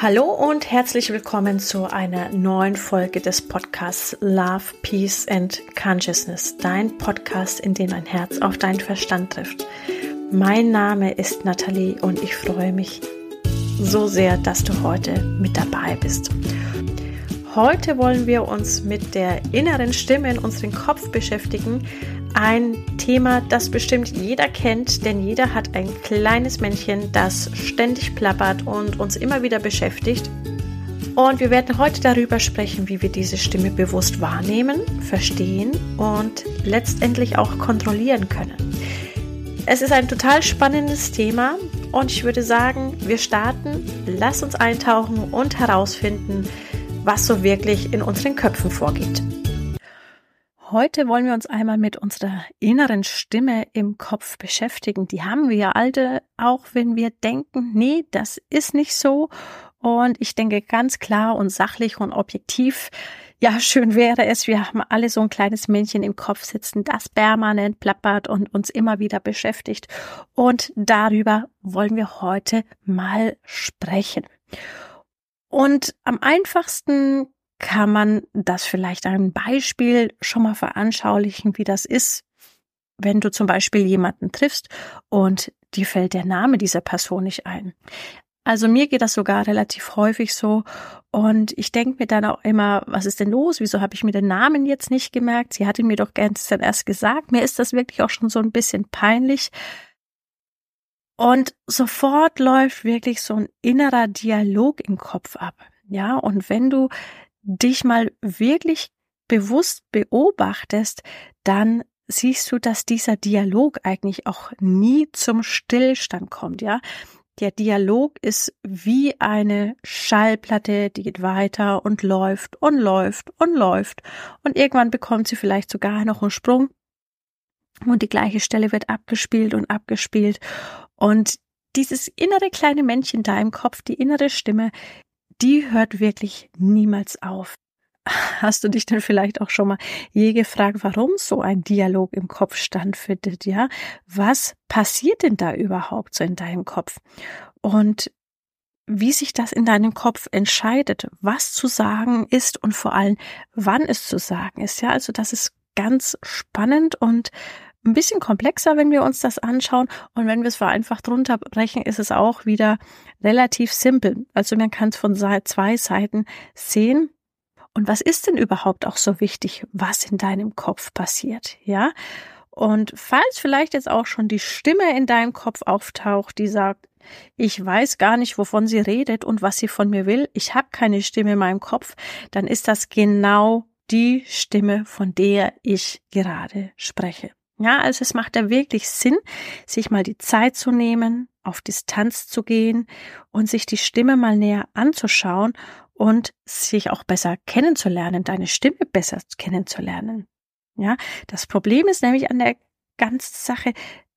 Hallo und herzlich willkommen zu einer neuen Folge des Podcasts Love, Peace and Consciousness, dein Podcast, in dem dein Herz auf deinen Verstand trifft. Mein Name ist Nathalie und ich freue mich so sehr, dass du heute mit dabei bist. Heute wollen wir uns mit der inneren Stimme in unserem Kopf beschäftigen. Ein Thema, das bestimmt jeder kennt, denn jeder hat ein kleines Männchen, das ständig plappert und uns immer wieder beschäftigt. Und wir werden heute darüber sprechen, wie wir diese Stimme bewusst wahrnehmen, verstehen und letztendlich auch kontrollieren können. Es ist ein total spannendes Thema und ich würde sagen, wir starten, lass uns eintauchen und herausfinden, was so wirklich in unseren Köpfen vorgeht. Heute wollen wir uns einmal mit unserer inneren Stimme im Kopf beschäftigen. Die haben wir ja alle, auch wenn wir denken, nee, das ist nicht so. Und ich denke ganz klar und sachlich und objektiv, ja, schön wäre es, wir haben alle so ein kleines Männchen im Kopf sitzen, das permanent plappert und uns immer wieder beschäftigt. Und darüber wollen wir heute mal sprechen. Und am einfachsten kann man das vielleicht ein Beispiel schon mal veranschaulichen, wie das ist, wenn du zum Beispiel jemanden triffst und dir fällt der Name dieser Person nicht ein. Also mir geht das sogar relativ häufig so und ich denke mir dann auch immer, was ist denn los? Wieso habe ich mir den Namen jetzt nicht gemerkt? Sie hatte mir doch gestern erst gesagt. Mir ist das wirklich auch schon so ein bisschen peinlich. Und sofort läuft wirklich so ein innerer Dialog im Kopf ab. Ja, und wenn du dich mal wirklich bewusst beobachtest, dann siehst du, dass dieser Dialog eigentlich auch nie zum Stillstand kommt, ja. Der Dialog ist wie eine Schallplatte, die geht weiter und läuft und läuft und läuft. Und irgendwann bekommt sie vielleicht sogar noch einen Sprung und die gleiche Stelle wird abgespielt und abgespielt. Und dieses innere kleine Männchen da im Kopf, die innere Stimme, die hört wirklich niemals auf. Hast du dich denn vielleicht auch schon mal je gefragt, warum so ein Dialog im Kopf stattfindet, ja? Was passiert denn da überhaupt so in deinem Kopf? Und wie sich das in deinem Kopf entscheidet, was zu sagen ist und vor allem, wann es zu sagen ist, ja? Also das ist ganz spannend und ein bisschen komplexer, wenn wir uns das anschauen. Und wenn wir es vereinfacht runterbrechen, ist es auch wieder relativ simpel. Also man kann es von zwei Seiten sehen. Und was ist denn überhaupt auch so wichtig, was in deinem Kopf passiert, ja? Und falls vielleicht jetzt auch schon die Stimme in deinem Kopf auftaucht, die sagt, ich weiß gar nicht, wovon sie redet und was sie von mir will, ich habe keine Stimme in meinem Kopf, dann ist das genau die Stimme, von der ich gerade spreche. Ja, also es macht da wirklich Sinn, sich mal die Zeit zu nehmen, auf Distanz zu gehen und sich die Stimme mal näher anzuschauen und sich auch besser kennenzulernen, deine Stimme besser kennenzulernen. Ja, das Problem ist nämlich an der ganzen Sache,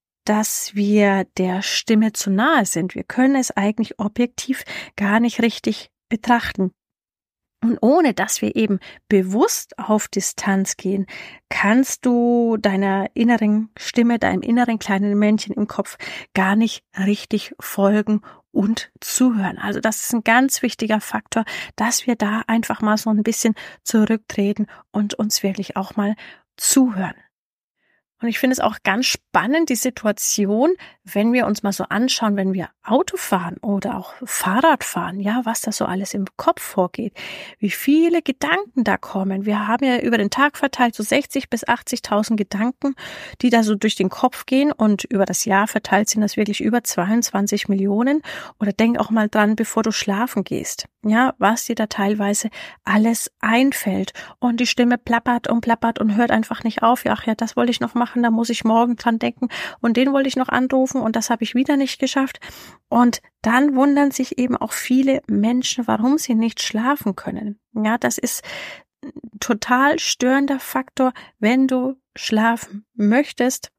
dass wir der Stimme zu nahe sind. Wir können es eigentlich objektiv gar nicht richtig betrachten. Und ohne dass wir eben bewusst auf Distanz gehen, kannst du deiner inneren Stimme, deinem inneren kleinen Männchen im Kopf gar nicht richtig folgen und zuhören. Also das ist ein ganz wichtiger Faktor, dass wir da einfach mal so ein bisschen zurücktreten und uns wirklich auch mal zuhören. Und ich finde es auch ganz spannend, die Situation, wenn wir uns mal so anschauen, wenn wir Auto fahren oder auch Fahrrad fahren, ja, was da so alles im Kopf vorgeht, wie viele Gedanken da kommen. Wir haben ja über den Tag verteilt so 60.000 bis 80.000 Gedanken, die da so durch den Kopf gehen und über das Jahr verteilt sind das wirklich über 22 Millionen. Oder denk auch mal dran, bevor du schlafen gehst, ja, was dir da teilweise alles einfällt. Und die Stimme plappert und hört einfach nicht auf. Ja, ach ja, das wollte ich noch machen, da muss ich morgen dran denken und den wollte ich noch anrufen und das habe ich wieder nicht geschafft. Und dann wundern sich eben auch viele Menschen, warum sie nicht schlafen können. Ja, das ist ein total störender Faktor, wenn du schlafen möchtest.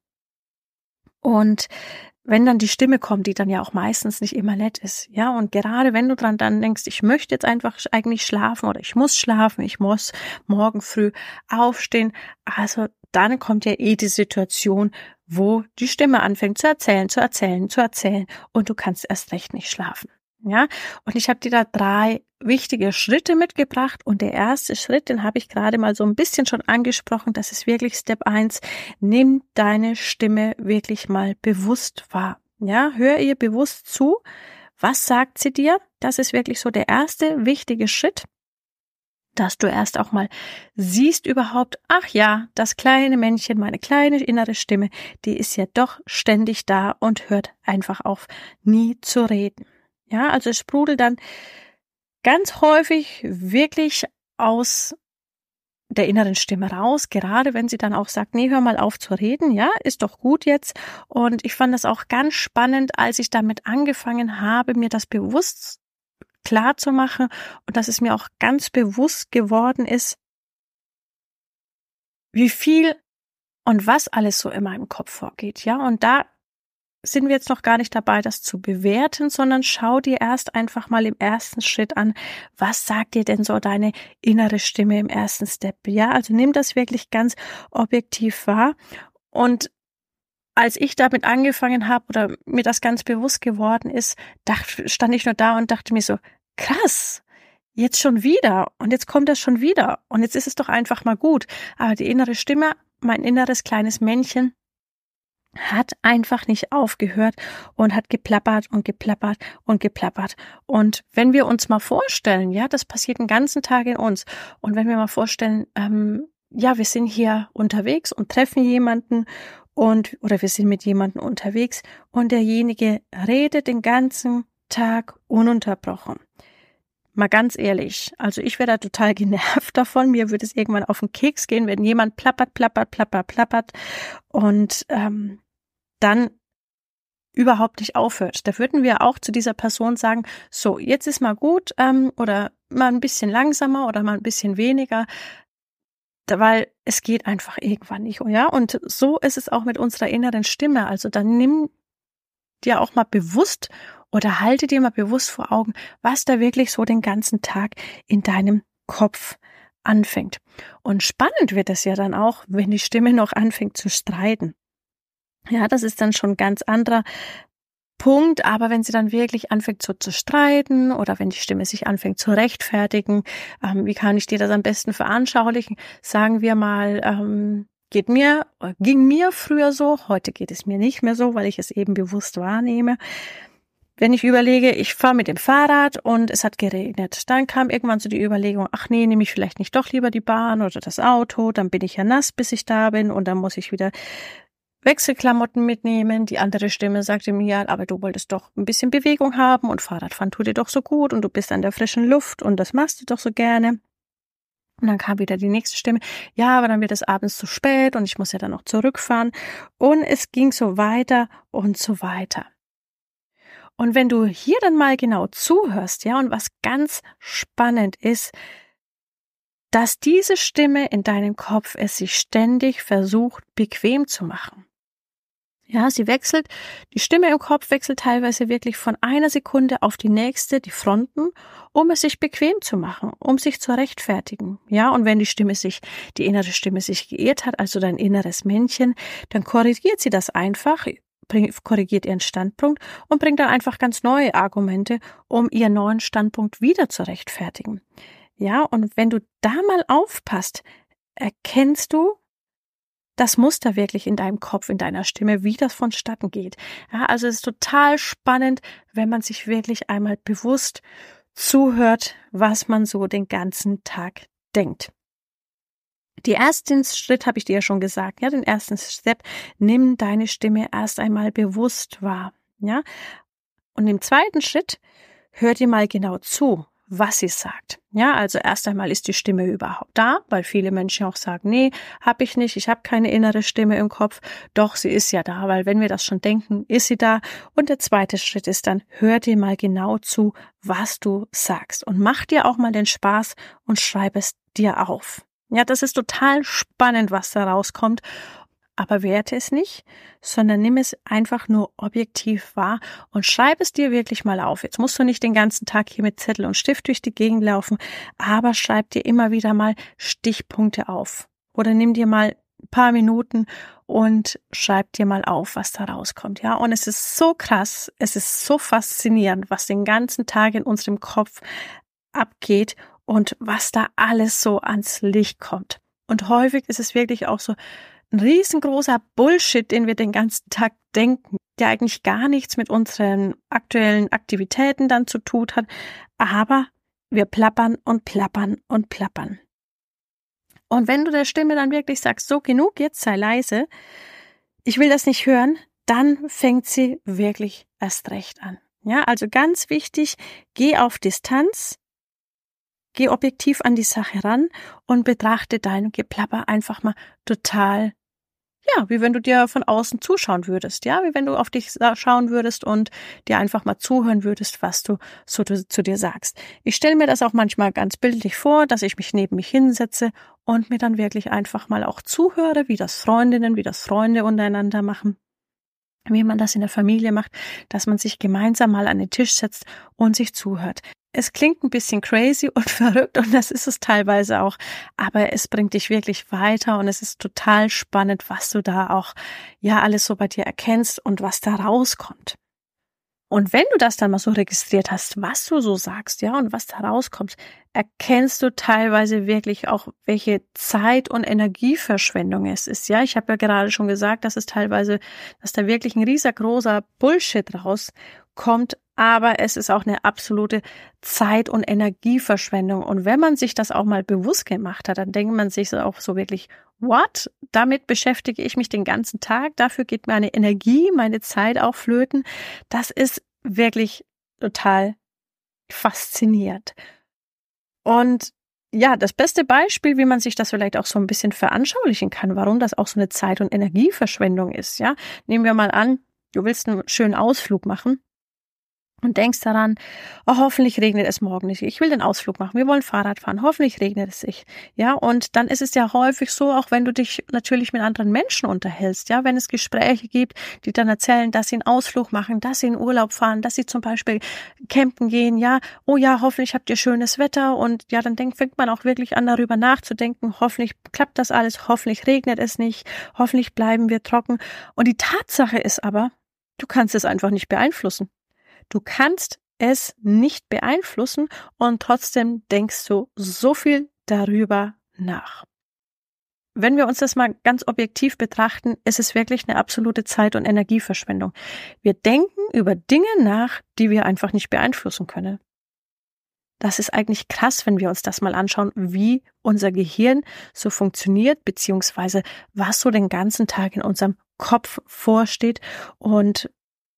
Und wenn dann die Stimme kommt, die dann ja auch meistens nicht immer nett ist, ja, und gerade wenn du dran dann denkst, ich möchte jetzt einfach eigentlich schlafen oder ich muss schlafen, ich muss morgen früh aufstehen, also dann kommt ja die Situation, wo die Stimme anfängt zu erzählen und du kannst erst recht nicht schlafen. Ja, und ich habe dir da 3 wichtige Schritte mitgebracht und der erste Schritt, den habe ich gerade mal so ein bisschen schon angesprochen, das ist wirklich Step 1. Nimm deine Stimme wirklich mal bewusst wahr. Ja, hör ihr bewusst zu. Was sagt sie dir? Das ist wirklich so der erste wichtige Schritt, dass du erst auch mal siehst überhaupt, ach ja, das kleine Männchen, meine kleine innere Stimme, die ist ja doch ständig da und hört einfach auf, nie zu reden. Ja, also es sprudelt dann ganz häufig wirklich aus der inneren Stimme raus, gerade wenn sie dann auch sagt, nee, hör mal auf zu reden, ja, ist doch gut jetzt. Und ich fand das auch ganz spannend, als ich damit angefangen habe, mir das bewusst klar zu machen und dass es mir auch ganz bewusst geworden ist, wie viel und was alles so in meinem Kopf vorgeht, ja. Und da sind wir jetzt noch gar nicht dabei, das zu bewerten, sondern schau dir erst einfach mal im ersten Schritt an, was sagt dir denn so deine innere Stimme im ersten Step? Ja, also nimm das wirklich ganz objektiv wahr. Und als ich damit angefangen habe oder mir das ganz bewusst geworden ist, stand ich nur da und dachte mir so, krass, jetzt schon wieder und jetzt kommt das schon wieder und jetzt ist es doch einfach mal gut. Aber die innere Stimme, mein inneres kleines Männchen, hat einfach nicht aufgehört und hat geplappert und geplappert und geplappert. Und wenn wir uns mal vorstellen, ja, das passiert den ganzen Tag in uns. Und wenn wir mal vorstellen, ja, wir sind hier unterwegs und treffen jemanden oder wir sind mit jemandem unterwegs und derjenige redet den ganzen Tag ununterbrochen. Mal ganz ehrlich, also ich wäre da total genervt davon. Mir würde es irgendwann auf den Keks gehen, wenn jemand plappert und dann überhaupt nicht aufhört. Da würden wir auch zu dieser Person sagen, so, jetzt ist mal gut oder mal ein bisschen langsamer oder mal ein bisschen weniger, weil es geht einfach irgendwann nicht. Ja? Und so ist es auch mit unserer inneren Stimme. Also dann nimm dir auch mal bewusst oder halte dir mal bewusst vor Augen, was da wirklich so den ganzen Tag in deinem Kopf anfängt. Und spannend wird es ja dann auch, wenn die Stimme noch anfängt zu streiten. Ja, das ist dann schon ein ganz anderer Punkt, aber wenn sie dann wirklich anfängt so zu streiten oder wenn die Stimme sich anfängt zu rechtfertigen, wie kann ich dir das am besten veranschaulichen? Sagen wir mal, ging mir früher so, heute geht es mir nicht mehr so, weil ich es eben bewusst wahrnehme. Wenn ich überlege, ich fahre mit dem Fahrrad und es hat geregnet, dann kam irgendwann so die Überlegung, ach nee, nehme ich vielleicht nicht doch lieber die Bahn oder das Auto, dann bin ich ja nass, bis ich da bin und dann muss ich wieder Wechselklamotten mitnehmen. Die andere Stimme sagte mir, ja, aber du wolltest doch ein bisschen Bewegung haben und Fahrradfahren tut dir doch so gut und du bist an der frischen Luft und das machst du doch so gerne. Und dann kam wieder die nächste Stimme, ja, aber dann wird es abends zu spät und ich muss ja dann noch zurückfahren. Und es ging so weiter und so weiter. Und wenn du hier dann mal genau zuhörst, ja, und was ganz spannend ist, dass diese Stimme in deinem Kopf es sich ständig versucht, bequem zu machen. Ja, die Stimme im Kopf wechselt teilweise wirklich von einer Sekunde auf die nächste, die Fronten, um es sich bequem zu machen, um sich zu rechtfertigen. Ja, und wenn die innere Stimme sich geirrt hat, also dein inneres Männchen, dann korrigiert sie das einfach, korrigiert ihren Standpunkt und bringt dann einfach ganz neue Argumente, um ihren neuen Standpunkt wieder zu rechtfertigen. Ja, und wenn du da mal aufpasst, erkennst du das Muster wirklich in deinem Kopf, in deiner Stimme, wie das vonstatten geht. Ja, also es ist total spannend, wenn man sich wirklich einmal bewusst zuhört, was man so den ganzen Tag denkt. Den ersten Schritt habe ich dir ja schon gesagt, ja, den ersten Step, nimm deine Stimme erst einmal bewusst wahr, ja. Und im zweiten Schritt, hör dir mal genau zu, was sie sagt. Ja, also erst einmal ist die Stimme überhaupt da, weil viele Menschen auch sagen, nee, habe ich nicht, ich habe keine innere Stimme im Kopf. Doch, sie ist ja da, weil wenn wir das schon denken, ist sie da. Und der zweite Schritt ist dann, hör dir mal genau zu, was du sagst. Und mach dir auch mal den Spaß und schreib es dir auf. Ja, das ist total spannend, was da rauskommt. Aber werte es nicht, sondern nimm es einfach nur objektiv wahr und schreib es dir wirklich mal auf. Jetzt musst du nicht den ganzen Tag hier mit Zettel und Stift durch die Gegend laufen, aber schreib dir immer wieder mal Stichpunkte auf. Oder nimm dir mal paar Minuten und schreib dir mal auf, was da rauskommt, ja. Und es ist so krass, es ist so faszinierend, was den ganzen Tag in unserem Kopf abgeht und was da alles so ans Licht kommt. Und häufig ist es wirklich auch so ein riesengroßer Bullshit, den wir den ganzen Tag denken, der eigentlich gar nichts mit unseren aktuellen Aktivitäten dann zu tun hat, aber wir plappern und plappern und plappern. Und wenn du der Stimme dann wirklich sagst, so genug, jetzt sei leise, ich will das nicht hören, dann fängt sie wirklich erst recht an. Ja, also ganz wichtig, geh auf Distanz, geh objektiv an die Sache ran und betrachte dein Geplapper einfach mal total, ja, wie wenn du dir von außen zuschauen würdest, ja, wie wenn du auf dich schauen würdest und dir einfach mal zuhören würdest, was du so zu dir sagst. Ich stelle mir das auch manchmal ganz bildlich vor, dass ich mich neben mich hinsetze und mir dann wirklich einfach mal auch zuhöre, wie das Freundinnen, wie das Freunde untereinander machen, wie man das in der Familie macht, dass man sich gemeinsam mal an den Tisch setzt und sich zuhört. Es klingt ein bisschen crazy und verrückt und das ist es teilweise auch, aber es bringt dich wirklich weiter und es ist total spannend, was du da auch, ja, alles so bei dir erkennst und was da rauskommt. Und wenn du das dann mal so registriert hast, was du so sagst, ja, und was da rauskommt, erkennst du teilweise wirklich auch, welche Zeit- und Energieverschwendung es ist, ja. Ich habe ja gerade schon gesagt, dass da wirklich ein riesengroßer Bullshit rauskommt, aber es ist auch eine absolute Zeit- und Energieverschwendung. Und wenn man sich das auch mal bewusst gemacht hat, dann denkt man sich auch so wirklich, what? Damit beschäftige ich mich den ganzen Tag, dafür geht meine Energie, meine Zeit auch flöten. Das ist wirklich total faszinierend. Und ja, das beste Beispiel, wie man sich das vielleicht auch so ein bisschen veranschaulichen kann, warum das auch so eine Zeit- und Energieverschwendung ist, ja. Nehmen wir mal an, du willst einen schönen Ausflug machen und denkst daran, oh, hoffentlich regnet es morgen nicht. Ich will den Ausflug machen. Wir wollen Fahrrad fahren. Hoffentlich regnet es nicht. Ja, und dann ist es ja häufig so, auch wenn du dich natürlich mit anderen Menschen unterhältst, ja, wenn es Gespräche gibt, die dann erzählen, dass sie einen Ausflug machen, dass sie in Urlaub fahren, dass sie zum Beispiel campen gehen, ja, oh ja, hoffentlich habt ihr schönes Wetter und ja, dann fängt man auch wirklich an, darüber nachzudenken, hoffentlich klappt das alles, hoffentlich regnet es nicht, hoffentlich bleiben wir trocken. Und die Tatsache ist aber, du kannst es einfach nicht beeinflussen. Du kannst es nicht beeinflussen und trotzdem denkst du so viel darüber nach. Wenn wir uns das mal ganz objektiv betrachten, ist es wirklich eine absolute Zeit- und Energieverschwendung. Wir denken über Dinge nach, die wir einfach nicht beeinflussen können. Das ist eigentlich krass, wenn wir uns das mal anschauen, wie unser Gehirn so funktioniert, beziehungsweise was so den ganzen Tag in unserem Kopf vorsteht und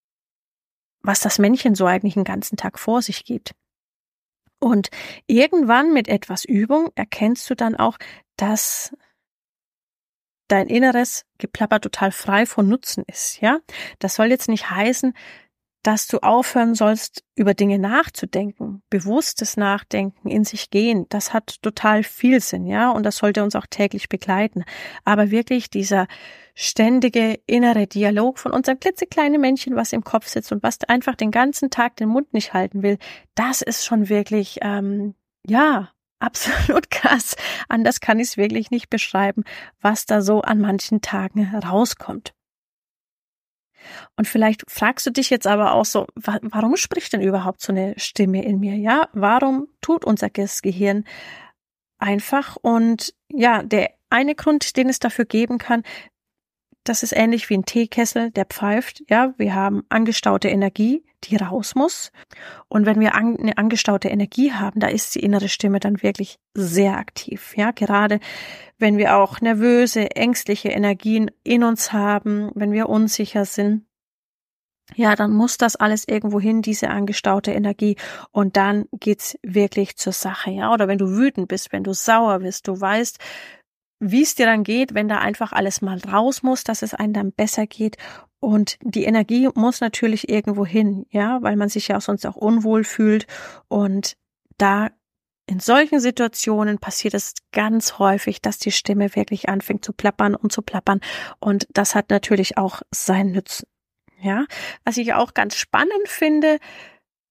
was das Männchen so eigentlich den ganzen Tag vor sich geht. Und irgendwann mit etwas Übung erkennst du dann auch, dass dein inneres Geplapper total frei von Nutzen ist, ja? Das soll jetzt nicht heißen, dass du aufhören sollst, über Dinge nachzudenken, bewusstes Nachdenken, in sich gehen. Das hat total viel Sinn, ja? Und das sollte uns auch täglich begleiten. Aber wirklich dieser ständige innere Dialog von unserem klitzekleinen Männchen, was im Kopf sitzt und was einfach den ganzen Tag den Mund nicht halten will, das ist schon wirklich, ja, absolut krass. Anders kann ich es wirklich nicht beschreiben, was da so an manchen Tagen rauskommt. Und vielleicht fragst du dich jetzt aber auch so, warum spricht denn überhaupt so eine Stimme in mir? Ja, warum tut unser Gehirn einfach? Und ja, der eine Grund, den es dafür geben kann, das ist ähnlich wie ein Teekessel, der pfeift. Ja, wir haben angestaute Energie, die raus muss. Und wenn wir eine angestaute Energie haben, da ist die innere Stimme dann wirklich sehr aktiv. Ja, gerade wenn wir auch nervöse, ängstliche Energien in uns haben, wenn wir unsicher sind, ja, dann muss das alles irgendwo hin, diese angestaute Energie. Und dann geht's wirklich zur Sache. Ja, oder wenn du wütend bist, wenn du sauer bist, du weißt, wie es dir dann geht, wenn da einfach alles mal raus muss, dass es einem dann besser geht. Und die Energie muss natürlich irgendwo hin, ja, weil man sich ja sonst auch unwohl fühlt. Und da in solchen Situationen passiert es ganz häufig, dass die Stimme wirklich anfängt zu plappern und zu plappern. Und das hat natürlich auch seinen Nutzen. Ja, was ich auch ganz spannend finde,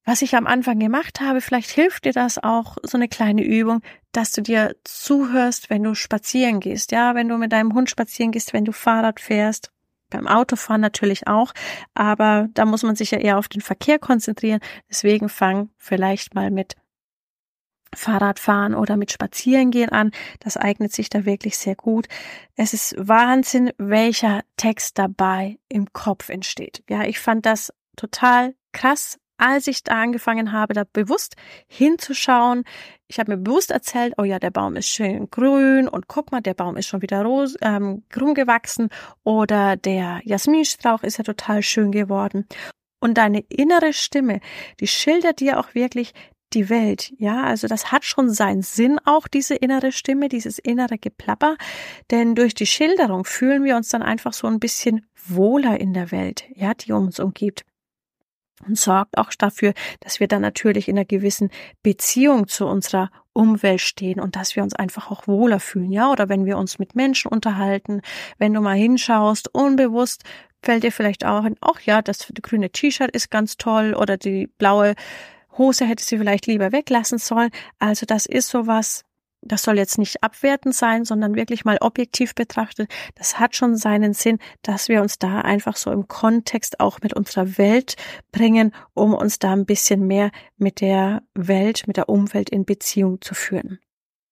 was ich am Anfang gemacht habe, vielleicht hilft dir das auch, so eine kleine Übung, dass du dir zuhörst, wenn du spazieren gehst, ja, wenn du mit deinem Hund spazieren gehst, wenn du Fahrrad fährst, beim Autofahren natürlich auch, aber da muss man sich ja eher auf den Verkehr konzentrieren, deswegen fang vielleicht mal mit Fahrradfahren oder mit Spazierengehen an. Das eignet sich da wirklich sehr gut. Es ist Wahnsinn, welcher Text dabei im Kopf entsteht. Ja, ich fand das total krass, als ich da angefangen habe, da bewusst hinzuschauen. Ich habe mir bewusst erzählt, oh ja, der Baum ist schön grün und guck mal, der Baum ist schon wieder krumm gewachsen oder der Jasminstrauch ist ja total schön geworden. Und deine innere Stimme, die schildert dir auch wirklich die Welt, ja, also das hat schon seinen Sinn auch, diese innere Stimme, dieses innere Geplapper, denn durch die Schilderung fühlen wir uns dann einfach so ein bisschen wohler in der Welt, ja, die uns umgibt. Und sorgt auch dafür, dass wir dann natürlich in einer gewissen Beziehung zu unserer Umwelt stehen und dass wir uns einfach auch wohler fühlen, ja, oder wenn wir uns mit Menschen unterhalten, wenn du mal hinschaust, unbewusst fällt dir vielleicht auch in, ach ja, das grüne T-Shirt ist ganz toll oder die blaue Hose hätte sie vielleicht lieber weglassen sollen. Also das ist sowas, das soll jetzt nicht abwertend sein, sondern wirklich mal objektiv betrachtet. Das hat schon seinen Sinn, dass wir uns da einfach so im Kontext auch mit unserer Welt bringen, um uns da ein bisschen mehr mit der Welt, mit der Umwelt in Beziehung zu führen.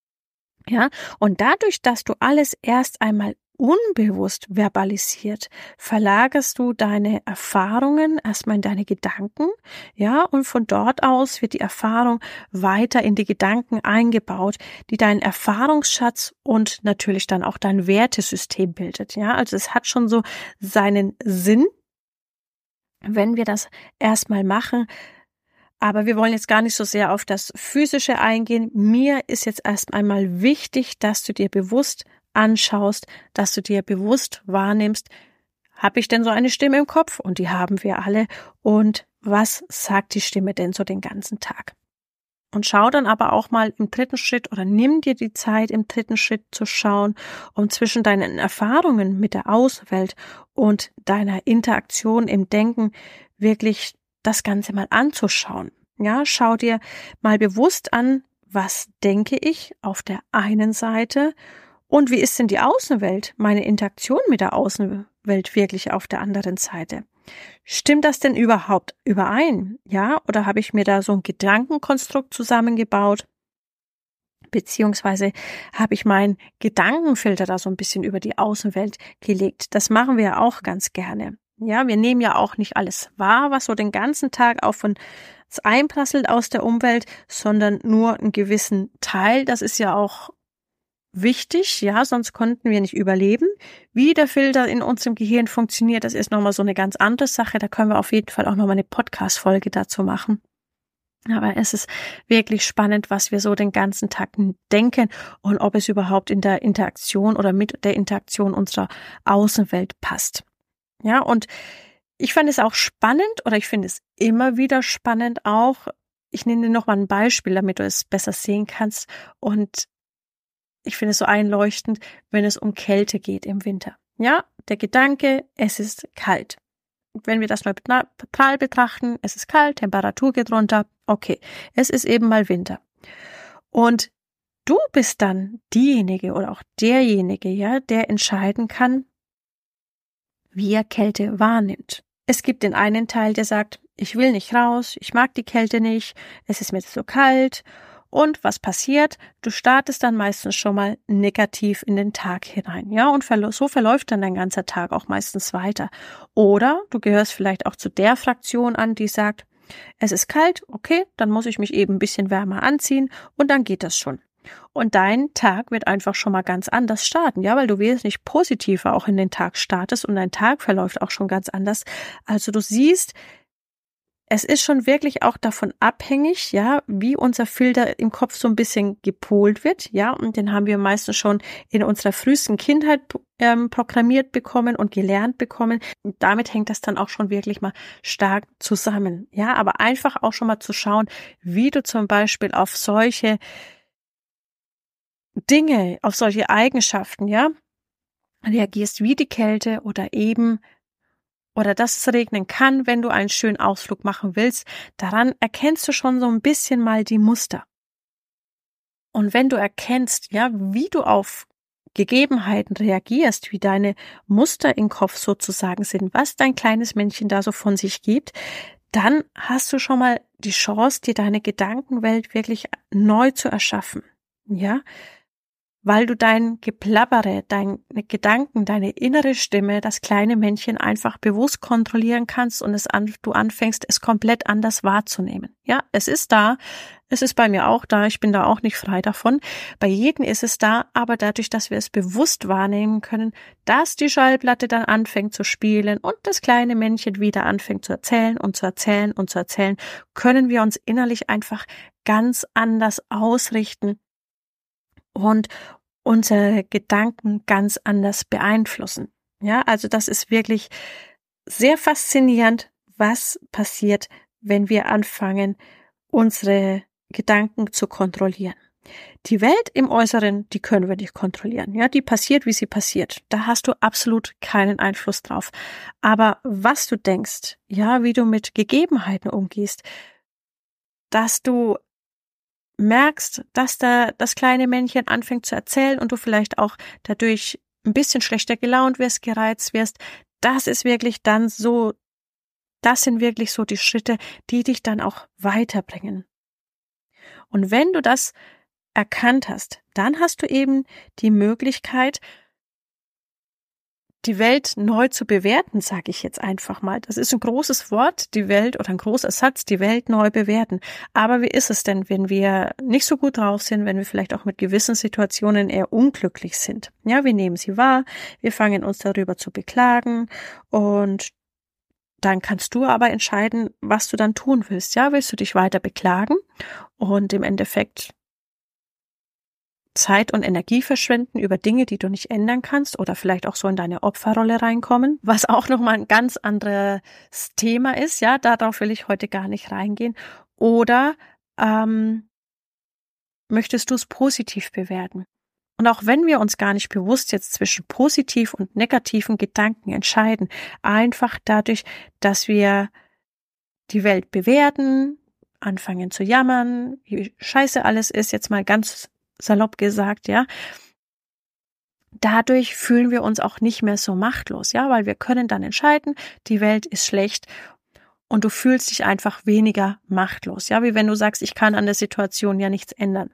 Ja, und dadurch, dass du alles erst einmal unbewusst verbalisiert, verlagerst du deine Erfahrungen erstmal in deine Gedanken, ja, und von dort aus wird die Erfahrung weiter in die Gedanken eingebaut, die deinen Erfahrungsschatz und natürlich dann auch dein Wertesystem bildet, ja, also es hat schon so seinen Sinn, wenn wir das erstmal machen. Aber wir wollen jetzt gar nicht so sehr auf das Physische eingehen. Mir ist jetzt erst einmal wichtig, dass du dir bewusst anschaust, dass du dir bewusst wahrnimmst, habe ich denn so eine Stimme im Kopf? Und die haben wir alle. Und was sagt die Stimme denn so den ganzen Tag? Und schau dann aber auch mal im dritten Schritt oder nimm dir die Zeit, im dritten Schritt zu schauen, um zwischen deinen Erfahrungen mit der Außenwelt und deiner Interaktion im Denken wirklich das Ganze mal anzuschauen. Ja, schau dir mal bewusst an, was denke ich auf der einen Seite und wie ist denn die Außenwelt, meine Interaktion mit der Außenwelt wirklich auf der anderen Seite? Stimmt das denn überhaupt überein? Ja, oder habe ich mir da so ein Gedankenkonstrukt zusammengebaut? Beziehungsweise habe ich meinen Gedankenfilter da so ein bisschen über die Außenwelt gelegt. Das machen wir ja auch ganz gerne. Ja, wir nehmen ja auch nicht alles wahr, was so den ganzen Tag auf uns einprasselt aus der Umwelt, sondern nur einen gewissen Teil. Das ist ja auch wichtig, ja, sonst konnten wir nicht überleben. Wie der Filter in unserem Gehirn funktioniert, das ist nochmal so eine ganz andere Sache. Da können wir auf jeden Fall auch nochmal eine Podcast-Folge dazu machen. Aber es ist wirklich spannend, was wir so den ganzen Tag denken und ob es überhaupt in der Interaktion oder mit der Interaktion unserer Außenwelt passt. Ja, und ich fand es auch spannend oder ich finde es immer wieder spannend auch. Ich nenne dir nochmal ein Beispiel, damit du es besser sehen kannst. Und ich finde es so einleuchtend, wenn es um Kälte geht im Winter. Ja, der Gedanke, es ist kalt. Wenn wir das neutral betrachten, es ist kalt, Temperatur geht runter, okay, es ist eben mal Winter. Und du bist dann diejenige oder auch derjenige, ja, der entscheiden kann, wie er Kälte wahrnimmt. Es gibt den einen Teil, der sagt, ich will nicht raus, ich mag die Kälte nicht, es ist mir so kalt. Und was passiert? Du startest dann meistens schon mal negativ in den Tag hinein, ja, und so verläuft dann dein ganzer Tag auch meistens weiter. Oder du gehörst vielleicht auch zu der Fraktion an, die sagt, es ist kalt, okay, dann muss ich mich eben ein bisschen wärmer anziehen und dann geht das schon. Und dein Tag wird einfach schon mal ganz anders starten, ja, weil du wesentlich positiver auch in den Tag startest und dein Tag verläuft auch schon ganz anders. Also du siehst, es ist schon wirklich auch davon abhängig, ja, wie unser Filter im Kopf so ein bisschen gepolt wird, ja, und den haben wir meistens schon in unserer frühesten Kindheit programmiert bekommen und gelernt bekommen. Und damit hängt das dann auch schon wirklich mal stark zusammen, ja, aber einfach auch schon mal zu schauen, wie du zum Beispiel auf solche Dinge, auf solche Eigenschaften, ja, reagierst wie die Kälte oder eben oder dass es regnen kann, wenn du einen schönen Ausflug machen willst, daran erkennst du schon so ein bisschen mal die Muster. Und wenn du erkennst, ja, wie du auf Gegebenheiten reagierst, wie deine Muster im Kopf sozusagen sind, was dein kleines Männchen da so von sich gibt, dann hast du schon mal die Chance, dir deine Gedankenwelt wirklich neu zu erschaffen. Ja, weil du dein Geplappere, deine Gedanken, deine innere Stimme, das kleine Männchen einfach bewusst kontrollieren kannst und du anfängst, es komplett anders wahrzunehmen. Ja, es ist da, es ist bei mir auch da, ich bin da auch nicht frei davon. Bei jedem ist es da, aber dadurch, dass wir es bewusst wahrnehmen können, dass die Schallplatte dann anfängt zu spielen und das kleine Männchen wieder anfängt zu erzählen und zu erzählen und zu erzählen, können wir uns innerlich einfach ganz anders ausrichten und unsere Gedanken ganz anders beeinflussen. Ja, also das ist wirklich sehr faszinierend, was passiert, wenn wir anfangen, unsere Gedanken zu kontrollieren. Die Welt im Äußeren, die können wir nicht kontrollieren. Ja, die passiert, wie sie passiert. Da hast du absolut keinen Einfluss drauf. Aber was du denkst, ja, wie du mit Gegebenheiten umgehst, dass du merkst, dass da das kleine Männchen anfängt zu erzählen und du vielleicht auch dadurch ein bisschen schlechter gelaunt wirst, gereizt wirst, das ist wirklich dann so, das sind wirklich so die Schritte, die dich dann auch weiterbringen. Und wenn du das erkannt hast, dann hast du eben die Möglichkeit, die Welt neu zu bewerten, sage ich jetzt einfach mal. Das ist ein großes Wort, die Welt, oder ein großer Satz, die Welt neu bewerten. Aber wie ist es denn, wenn wir nicht so gut drauf sind, wenn wir vielleicht auch mit gewissen Situationen eher unglücklich sind? Ja, wir nehmen sie wahr, wir fangen uns darüber zu beklagen und dann kannst du aber entscheiden, was du dann tun willst. Ja, willst du dich weiter beklagen und im Endeffekt Zeit und Energie verschwenden über Dinge, die du nicht ändern kannst oder vielleicht auch so in deine Opferrolle reinkommen, was auch nochmal ein ganz anderes Thema ist, ja, darauf will ich heute gar nicht reingehen. Oder möchtest du es positiv bewerten? Und auch wenn wir uns gar nicht bewusst jetzt zwischen positiv und negativen Gedanken entscheiden, einfach dadurch, dass wir die Welt bewerten, anfangen zu jammern, wie scheiße alles ist, jetzt mal ganz salopp gesagt, ja. Dadurch fühlen wir uns auch nicht mehr so machtlos, ja, weil wir können dann entscheiden, die Welt ist schlecht und du fühlst dich einfach weniger machtlos, ja, wie wenn du sagst, ich kann an der Situation ja nichts ändern.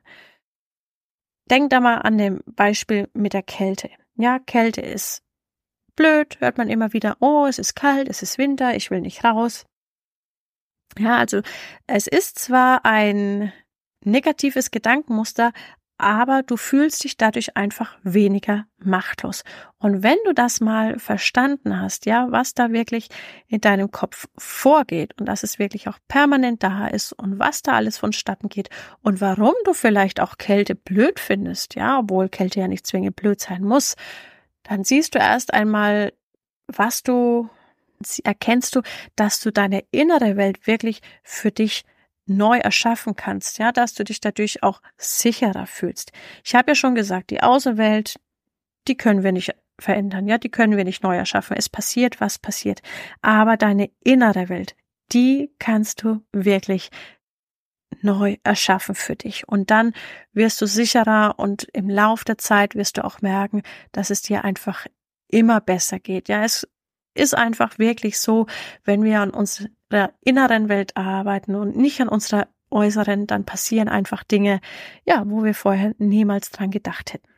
Denk da mal an dem Beispiel mit der Kälte. Ja, Kälte ist blöd, hört man immer wieder, oh, es ist kalt, es ist Winter, ich will nicht raus. Ja, also es ist zwar ein negatives Gedankenmuster, aber du fühlst dich dadurch einfach weniger machtlos. Und wenn du das mal verstanden hast, ja, was da wirklich in deinem Kopf vorgeht und dass es wirklich auch permanent da ist und was da alles vonstatten geht und warum du vielleicht auch Kälte blöd findest, ja, obwohl Kälte ja nicht zwingend blöd sein muss, dann siehst du erst einmal, erkennst du, dass du deine innere Welt wirklich für dich neu erschaffen kannst, ja, dass du dich dadurch auch sicherer fühlst. Ich habe ja schon gesagt, die Außenwelt, die können wir nicht verändern, ja, die können wir nicht neu erschaffen. Es passiert, was passiert. Aber deine innere Welt, die kannst du wirklich neu erschaffen für dich. Und dann wirst du sicherer und im Lauf der Zeit wirst du auch merken, dass es dir einfach immer besser geht. Ja, es ist einfach wirklich so, wenn wir an unserer inneren Welt arbeiten und nicht an unserer äußeren, dann passieren einfach Dinge, ja, wo wir vorher niemals dran gedacht hätten.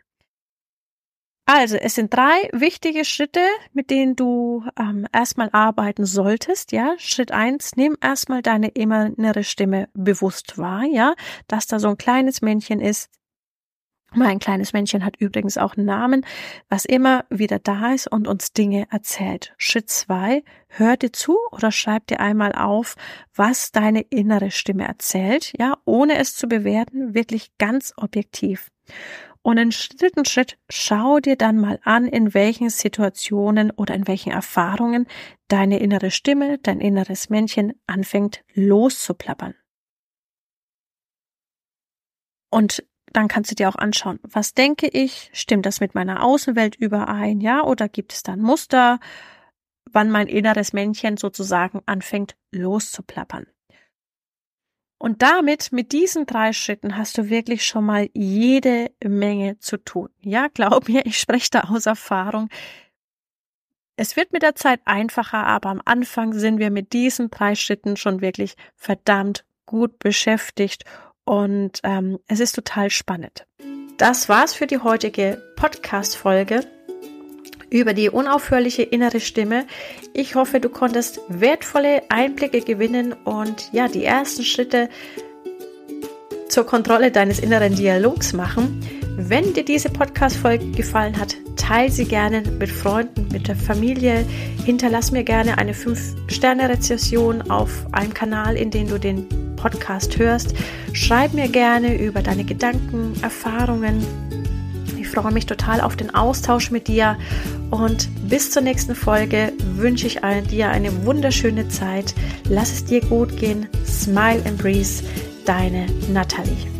Also, es sind 3 wichtige Schritte, mit denen du erstmal arbeiten solltest, ja. Schritt 1, nimm erstmal deine innere Stimme bewusst wahr, ja, dass da so ein kleines Männchen ist. Mein kleines Männchen hat übrigens auch einen Namen, was immer wieder da ist und uns Dinge erzählt. Schritt 2, hör dir zu oder schreib dir einmal auf, was deine innere Stimme erzählt, ja, ohne es zu bewerten, wirklich ganz objektiv. Und im dritten Schritt, schau dir dann mal an, in welchen Situationen oder in welchen Erfahrungen deine innere Stimme, dein inneres Männchen anfängt loszuplappern. Und dann kannst du dir auch anschauen, was denke ich? Stimmt das mit meiner Außenwelt überein? Ja, oder gibt es da ein Muster, wann mein inneres Männchen sozusagen anfängt loszuplappern. Und damit, mit diesen 3 Schritten, hast du wirklich schon mal jede Menge zu tun. Ja, glaub mir, ich spreche da aus Erfahrung. Es wird mit der Zeit einfacher, aber am Anfang sind wir mit diesen 3 Schritten schon wirklich verdammt gut beschäftigt und es ist total spannend. Das war's für die heutige Podcast-Folge über die unaufhörliche innere Stimme. Ich hoffe, du konntest wertvolle Einblicke gewinnen und ja, die ersten Schritte zur Kontrolle deines inneren Dialogs machen. Wenn dir diese Podcast-Folge gefallen hat, teile sie gerne mit Freunden, mit der Familie. Hinterlass mir gerne eine 5-Sterne-Rezension auf einem Kanal, in dem du den Podcast hörst. Schreib mir gerne über deine Gedanken, Erfahrungen. Ich freue mich total auf den Austausch mit dir und bis zur nächsten Folge wünsche ich dir eine wunderschöne Zeit. Lass es dir gut gehen. Smile and breathe. Deine Nathalie.